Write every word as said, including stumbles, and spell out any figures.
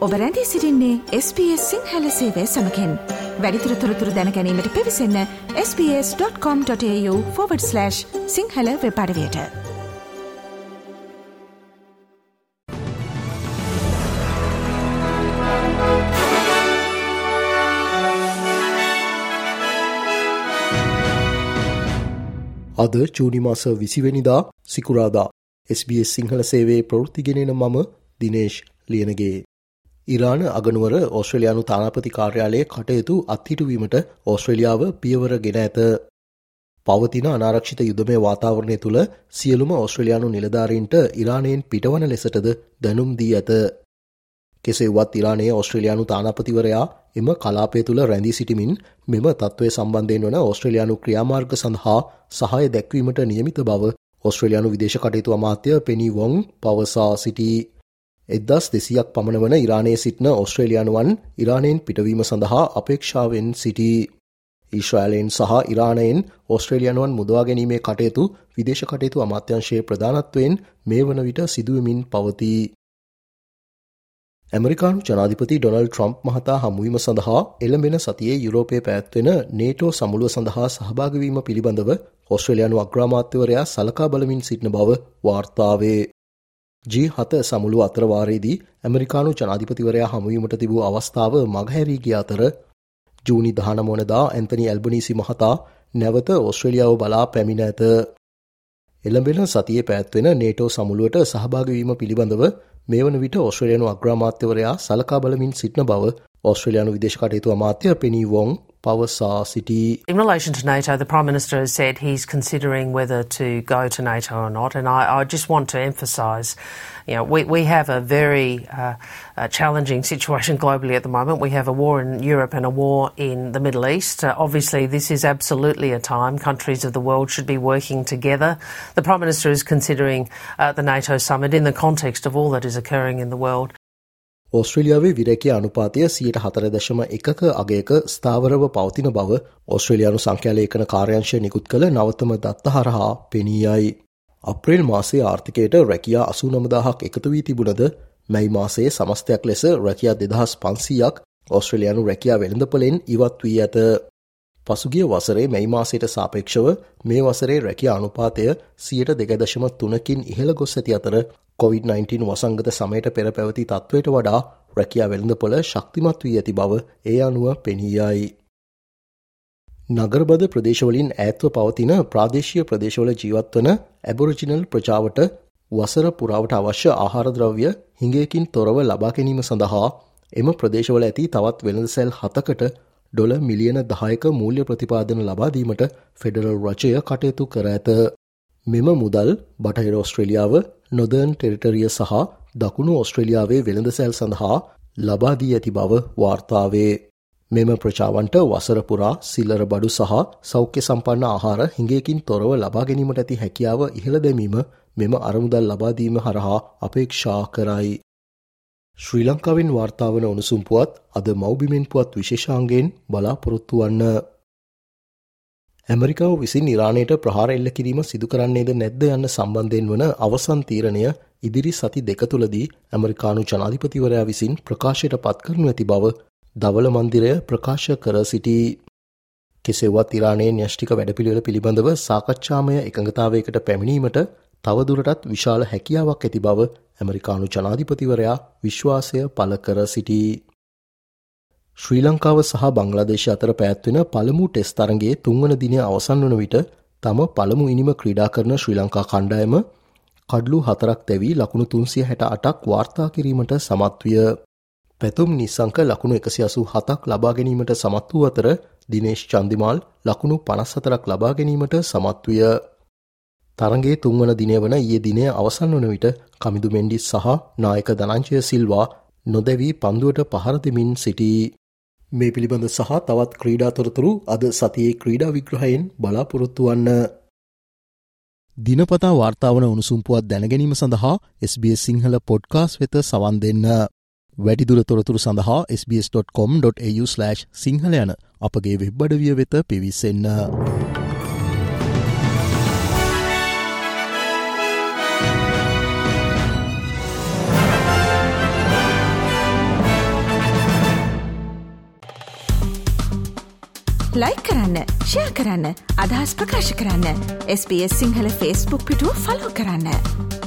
ඔබ රැඳී සිටින්නේ එස් බී එස් සිංහල සේවය සමගින්. වැඩිදුර තොරතුරු දැන ගැනීමට පිවිසන්න S B S dot com dot A U forward slash Sinhala web අඩවියට. අද ජූනි මාස විසිවෙනිදා සිකුරාදා එස් බී එස් සිංහල සේවයේ ප්‍රවෘත්තිගෙනෙන මම දිනේෂ් ලියනගේ. ඉරාන අගනුවර ඕස්ට්‍රේලියානු තානාපති කාර්යාලයේ කටයුතු අත්හිටුවීමට ඕස්ට්‍රේලියාව පියවර ගෙන ඇත. පවතින අනාරක්ෂිත යුද්ධමය වාතාවරණය තුළ සියලුම ඕස්ට්‍රේලියානු නිලධාරීන්ට ඉරානයෙන් පිටවන ලෙසටද දැනුම් දී ඇත. කෙසේ වුවත් ඉරානයේ ඕස්ට්‍රේලියානු තානාපතිවරයා එම කලාපය තුළ රැඳී සිටිමින් මෙම තත්ත්වය සම්බන්ධයෙන් වන ඕස්ට්‍රේලියානු ක්‍රියාමාර්ග සඳහා සහාය දැක්වීමට නියමිත බව ඕස්ට්‍රේලියානු විදේශ කටයුතු අමාත්‍ය පෙනී වොන් පවසා සිටී. එක්දහස් දෙසීයක් පමණ වන ඉරානයේ සිටින ඕස්ට්‍රේලියානුවන් ඉරානයෙන් පිටවීම සඳහා අපේක්ෂාවෙන් සිටී. ඊශ්‍රායලයෙන් සහ ඉරානයෙන් ඕස්ට්‍රේලියානුවන් මුදවා ගැනීමේ කටයුතු විදේශ කටයුතු අමාත්‍යාංශයේ ප්‍රධානත්වයෙන් මේ වන විට සිදුවෙමින් පවතී. ඇමරිකානු ජනාධිපති ඩොනල්ඩ් ට්‍රම්ප් මහතා හමුවීම සඳහා එළඹෙන සතියේ යුරෝපයේ පැවැත්වෙන නේටෝ සමුළුව සඳහා සහභාගී වීම පිළිබඳව ඕස්ට්‍රේලියානු අග්‍රාමාත්‍යවරයා සලකා බලමින් සිටින බව වාර්තා වේ. ජී හත සමුළුව අතරවාරයේදී ඇමරිකානු ජනාධිපතිවරයා හමුවීමට තිබූ අවස්ථාව මගහැරී ගිය අතර ජූනි දහනව වනදා ඇන්තනි ඇල්බනීසි මහතා නැවත ඕස්ට්‍රේලියාව බලා පැමිණ ඇත. එළඹෙන සතියේ පැවැත්වෙන නේටෝ සමුළුවට සහභාගී වීම පිළිබඳව මේ වන විට ඕස්ට්‍රේලියානු අග්‍රාමාත්‍යවරයා සලකා බලමින් සිටින බව ඕස්ට්‍රේලියානු විදේශ කටයුතු අමාත්‍ය පෙනී වොන් පවසා සිටී. In relation to NATO, the Prime Minister has said he's considering whether to go to NATO or not, and I, I just want to emphasise, you know, we, we have a very uh, uh, challenging situation globally at the moment. We have a war in Europe and a war in the Middle East. Uh, obviously, this is absolutely a time countries of the world should be working together. The Prime Minister is considering uh, the NATO summit in the context of all that is occurring in the world. ඕස්ට්‍රේලියාවේ විරේකී අනුපාතය සියයට හතර දශම එකක අගයක ස්ථාවරව පවතින බව ඕස්ට්‍රේලියානු සංඛ්‍යාලේඛන කාර්යාංශය නිකුත් කළ නවතම දත්ත හරහා පෙනී යයි. අප්‍රේල් මාසයේ ආර්ථිකයට රැකියා අසූනම දහසක් එකතු වී තිබුණද මැයි මාසයේ සමස්තයක් ලෙස රැකියා දෙදහස් පන්සීයක් ඕස්ට්‍රේලියානු රැකියා වෙළඳපොලෙන් ඉවත් වී ඇත. පසුගිය වසරේ මැයි මාසයට සාපේක්ෂව මේ වසරේ රැකියා අනුපාතය සියයට දෙක දශම තුනකින් ඉහළ ගොස් ඇති අතර කොවිඩ් නයින්ටීන් වසංගත සමයට පෙර පැවති තත්ත්වයට වඩා රැකියා වෙළඳපොළ ශක්තිමත් වී ඇති බව ඒ අනුව පෙනී යයි. නගරබද ප්‍රදේශවලින් ඈත්ව පවතින ප්‍රාදේශීය ප්‍රදේශවල ජීවත් වන ඇබොරිජිනල් ප්‍රජාවට වසර පුරාවට අවශ්‍ය ආහාර ද්‍රව්‍ය හිඟයකින් තොරව ලබා ගැනීම සඳහා එම ප්‍රදේශවල ඇති තවත් වෙළඳසැල් හතකට ඩොලර් මිලියන දහයක මූල්‍ය ප්‍රතිපාදන ලබා දීමට ෆෙඩරල් රජය කටයුතු කර ඇත. මෙම මුදල් බටහිර ඕස්ට්‍රේලියාව, නොදර්න් ටෙරිටරිය සහ දකුණු ඕස්ට්‍රේලියාවේ වෙළඳසැල් සඳහා ලබා දී ඇති බව වාර්තා වේ. මෙම ප්‍රජාවන්ට වසර පුරා සිල්ලර බඩු සහ සෞඛ්‍ය සම්පන්න ආහාර හිඟයකින් තොරව ලබා ගැනීමට ඇති හැකියාව ඉහළ දැමීම මෙම අරමුදල් ලබා දීම හරහා අපේක්ෂා කරයි. ශ්‍රී ලංකාවෙන් වාර්තා වන උණුසුම් පුවත් අද මව්බිමෙන් පුවත් විශේෂාංගයෙන් බලාපොරොත්තු වන්න. ඇමරිකාව විසින් ඉරානයට ප්‍රහාර එල්ල කිරීම සිදු කරන්නේද නැද්ද යන්න සම්බන්ධයෙන් වන අවසන් තීරණය ඉදිරි සති දෙක තුළදී ඇමරිකානු ජනාධිපතිවරයා විසින් ප්‍රකාශයට පත් කරනු ඇති බව දවල මන්දිරය ප්‍රකාශ කර සිටී. කෙසේවත් ඉරානයේ න්‍යෂ්ටික වැඩපිළිවෙල පිළිබඳව සාකච්ඡාමය එකඟතාවයකට පැමිණීමට තවදුරටත් විශාල හැකියාවක් ඇති බව ඇමරිකානු ජනාධිපතිවරයා විශ්වාසය පළ කර සිටී. ශ්‍රී ලංකාව සහ බංග්ලාදේශ අතර පැවැත්වෙන පළමු ටෙස්ට් තරගයේ තුන්වන දිනය අවසන් වන විට තම පළමු ඉනිම ක්‍රීඩා කරන ශ්‍රී ලංකා කණ්ඩායම කඩලු හතරක් තැවී ලකුණු තුන්සිය හැට අටක් වාර්තා කිරීමට සමත් විය. පැතුම් නිසංක ලකුණු එකසිය අසූ හතක් ලබා ගැනීමට සමත් වූ අතර දිනේෂ් චන්දිමාල් ලකුණු පනස් හතරක් ලබා ගැනීමට සමත් විය. තරගයේ තුන්වන දිනය වන ඊයේ දිනය අවසන් වන විට කමිදු මෙන්ඩිස් සහ නායක ධනංජය සිල්වා නොදැවී පන්දුවට පහර දෙමින් සිටී. මේ පිළිබඳ සහ තවත් ක්‍රීඩා තොරතුරු අද සතියේ ක්‍රීඩා විග්‍රහයෙන් බලාපොරොත්තු වන්න. දිනපතා වාර්තා වන උණුසුම් පුවත් දැනගැනීම සඳහා S B S Sinhala podcast වෙත සවන් දෙන්න. වැඩිදුර තොරතුරු සඳහා S B S dot com dot A U slash Sinhala යන අපගේ වෙබ් අඩවිය වෙත පිවිසෙන්න. ලයික් කරන්න, ෂෙයා කරන්න, අදහස් ප්‍රකාශ කරන්න. S B S Sinhala Facebook පිටුව ෆලෝ කරන්න.